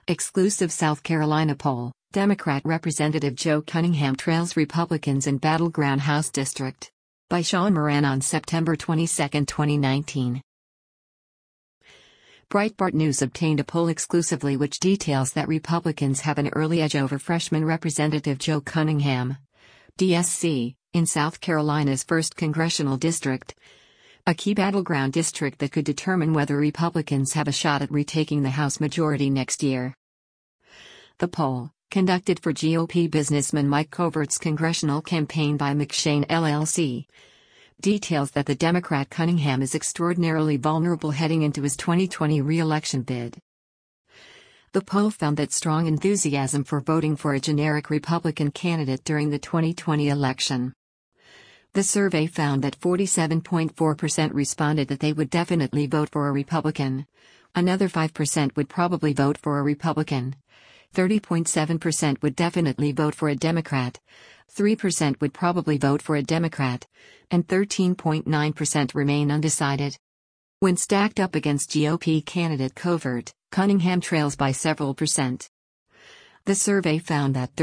Exclusive South Carolina poll, Democrat Representative Joe Cunningham trails Republicans in Battleground House District. By Sean Moran on September 22, 2019. Breitbart News obtained a poll exclusively which details that Republicans have an early edge over freshman Representative Joe Cunningham, DSC, in South Carolina's 1st Congressional District, a key battleground district that could determine whether Republicans have a shot at retaking the House majority next year. The poll, conducted for GOP businessman Mike Covert's congressional campaign by McShane LLC, details that the Democrat Cunningham is extraordinarily vulnerable heading into his 2020 re-election bid. The poll found that strong enthusiasm for voting for a generic Republican candidate during the 2020 election. The survey found that 47.4% responded that they would definitely vote for a Republican. Another 5% would probably vote for a Republican. 30.7% would definitely vote for a Democrat. 3% would probably vote for a Democrat. And 13.9% remain undecided. When stacked up against GOP candidate Covert, Cunningham trails by several percent. The survey found that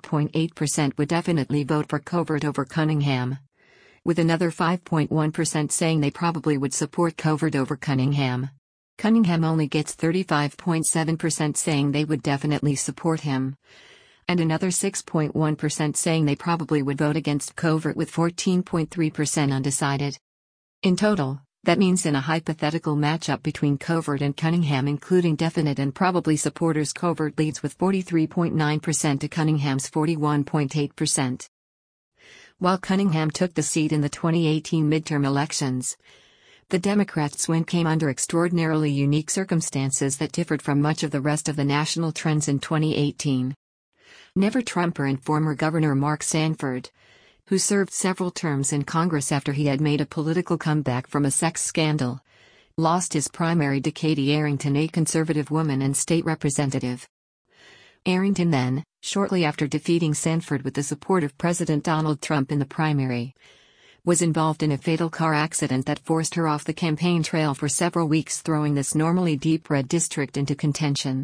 38.8% would definitely vote for Covert over Cunningham, with another 5.1% saying they probably would support Covert over Cunningham. Cunningham only gets 35.7% saying they would definitely support him, and another 6.1% saying they probably would vote against Covert, with 14.3% undecided. In total, that means in a hypothetical matchup between Covert and Cunningham including definite and probably supporters, Covert leads with 43.9% to Cunningham's 41.8%. While Cunningham took the seat in the 2018 midterm elections, the Democrats' win came under extraordinarily unique circumstances that differed from much of the rest of the national trends in 2018. Never-Trumper and former Governor Mark Sanford, who served several terms in Congress after he had made a political comeback from a sex scandal, lost his primary to Katie Arrington, a conservative woman and state representative. Arrington then, shortly after defeating Sanford with the support of President Donald Trump in the primary, was involved in a fatal car accident that forced her off the campaign trail for several weeks, throwing this normally deep red district into contention.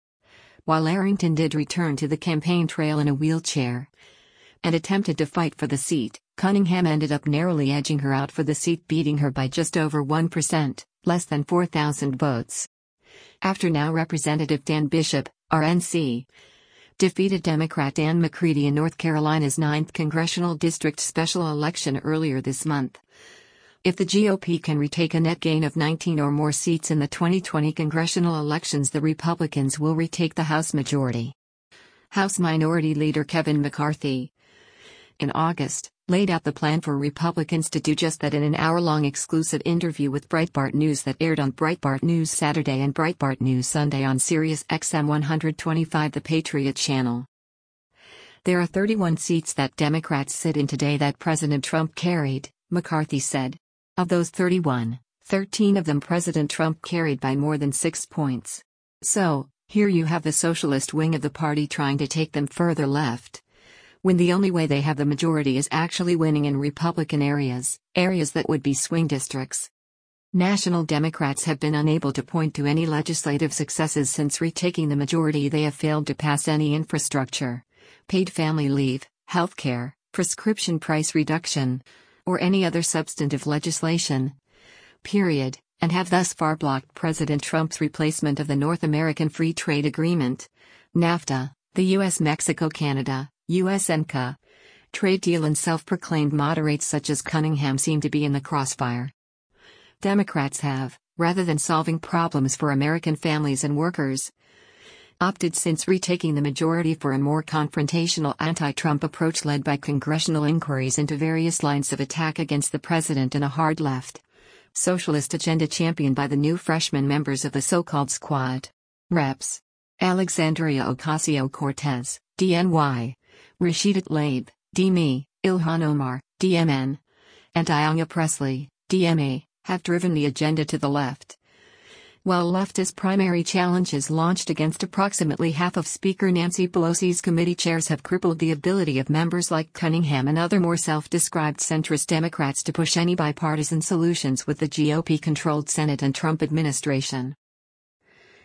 While Arrington did return to the campaign trail in a wheelchair and attempted to fight for the seat, Cunningham ended up narrowly edging her out for the seat, beating her by just over 1%, less than 4,000 votes. After now Representative Dan Bishop, RNC, defeated Democrat Dan McCready in North Carolina's 9th Congressional District special election earlier this month. If the GOP can retake a net gain of 19 or more seats in the 2020 congressional elections, the Republicans will retake the House majority. House Minority Leader Kevin McCarthy, in August, laid out the plan for Republicans to do just that in an hour-long exclusive interview with Breitbart News that aired on Breitbart News Saturday and Breitbart News Sunday on Sirius XM 125, the Patriot channel. There are 31 seats that Democrats sit in today that President Trump carried, McCarthy said. Of those 31, 13 of them President Trump carried by more than 6 points. So, here you have the socialist wing of the party trying to take them further left, when the only way they have the majority is actually winning in Republican areas that would be swing districts. National Democrats have been unable to point to any legislative successes since retaking the majority. They have failed to pass any infrastructure, paid family leave, healthcare, prescription price reduction, or any other substantive legislation, period, and have thus far blocked President Trump's replacement of the North American Free Trade Agreement, NAFTA, the US-Mexico-Canada, USMCA, trade deal, and self-proclaimed moderates such as Cunningham seem to be in the crossfire. Democrats have, rather than solving problems for American families and workers, opted since retaking the majority for a more confrontational anti-Trump approach led by congressional inquiries into various lines of attack against the president and a hard left, socialist agenda championed by the new freshman members of the so-called Squad. Reps. Alexandria Ocasio-Cortez, DNY, Rashida Tlaib, DME, Ilhan Omar, DMN, and Ayanna Pressley, DMA, have driven the agenda to the left. While leftist primary challenges launched against approximately half of Speaker Nancy Pelosi's committee chairs have crippled the ability of members like Cunningham and other more self-described centrist Democrats to push any bipartisan solutions with the GOP-controlled Senate and Trump administration.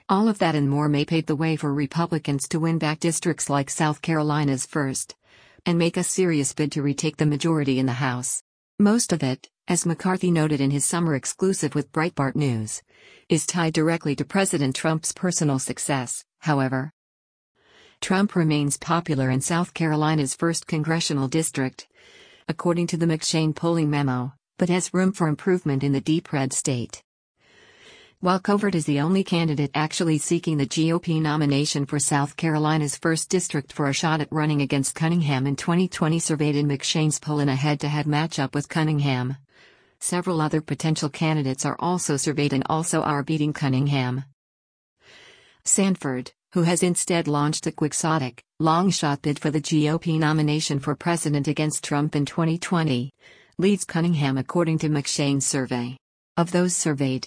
All of that and more may pave the way for Republicans to win back districts like South Carolina's 1st and make a serious bid to retake the majority in the House. Most of it, as McCarthy noted in his summer exclusive with Breitbart News, is tied directly to President Trump's personal success. However, Trump remains popular in South Carolina's 1st congressional district, according to the McShane polling memo, but has room for improvement in the deep red state. While Covert is the only candidate actually seeking the GOP nomination for South Carolina's 1st district for a shot at running against Cunningham in 2020, surveyed in McShane's poll in a head-to-head matchup with Cunningham, several other potential candidates are also surveyed and also are beating Cunningham. Sanford, who has instead launched a quixotic, long-shot bid for the GOP nomination for president against Trump in 2020, leads Cunningham according to McShane's survey. Of those surveyed,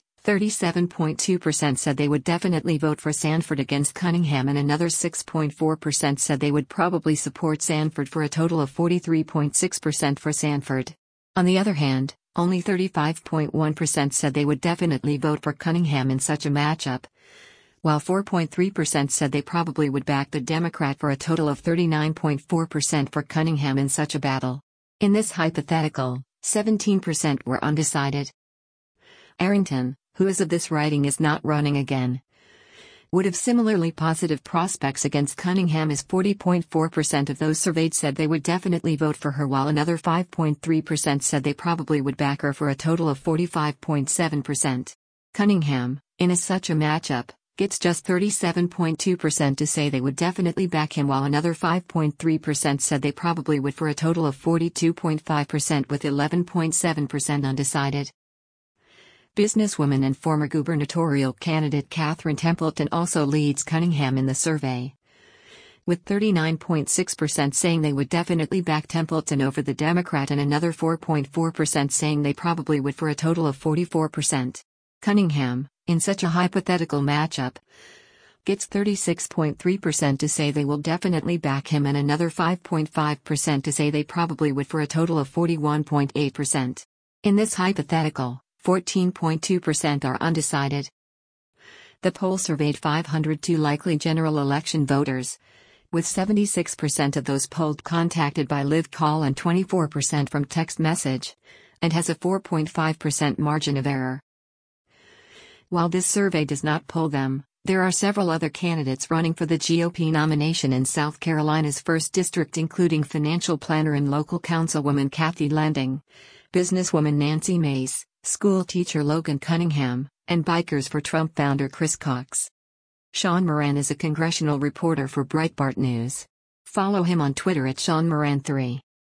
37.2% said they would definitely vote for Sanford against Cunningham, and another 6.4% said they would probably support Sanford, for a total of 43.6% for Sanford. On the other hand, only 35.1% said they would definitely vote for Cunningham in such a matchup, while 4.3% said they probably would back the Democrat, for a total of 39.4% for Cunningham in such a battle. In this hypothetical, 17% were undecided. Arrington, who as of this writing is not running again, would have similarly positive prospects against Cunningham, as 40.4% of those surveyed said they would definitely vote for her, while another 5.3% said they probably would back her, for a total of 45.7%. Cunningham, in such a matchup, gets just 37.2% to say they would definitely back him, while another 5.3% said they probably would, for a total of 42.5%, with 11.7% undecided. Businesswoman and former gubernatorial candidate Catherine Templeton also leads Cunningham in the survey, with 39.6% saying they would definitely back Templeton over the Democrat and another 4.4% saying they probably would, for a total of 44%. Cunningham, in such a hypothetical matchup, gets 36.3% to say they will definitely back him and another 5.5% to say they probably would, for a total of 41.8%. In this hypothetical, 14.2% are undecided. The poll surveyed 502 likely general election voters, with 76% of those polled contacted by live call and 24% from text message, and has a 4.5% margin of error. While this survey does not poll them, there are several other candidates running for the GOP nomination in South Carolina's 1st district, including financial planner and local councilwoman Kathy Landing, businesswoman Nancy Mace, school teacher Logan Cunningham, and Bikers for Trump founder Chris Cox. Sean Moran is a congressional reporter for Breitbart News. Follow him on Twitter at SeanMoran3.